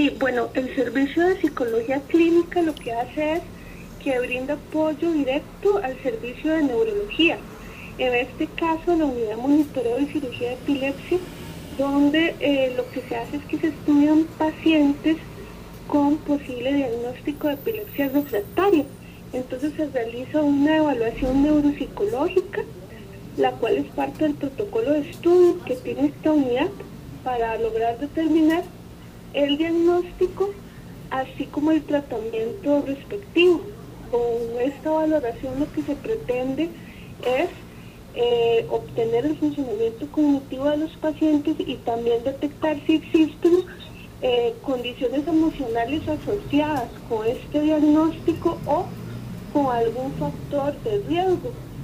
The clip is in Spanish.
Sí, bueno, el servicio de psicología clínica lo que hace es que brinda apoyo directo al servicio de neurología. En este caso, la unidad de monitoreo y cirugía de epilepsia, donde lo que se hace es que se estudian pacientes con posible diagnóstico de epilepsia refractaria. Entonces se realiza una evaluación neuropsicológica, la cual es parte del protocolo de estudio que tiene esta unidad para lograr determinar el diagnóstico, así como el tratamiento respectivo. Con esta valoración lo que se pretende es obtener el funcionamiento cognitivo de los pacientes y también detectar si existen condiciones emocionales asociadas con este diagnóstico o con algún factor de riesgo.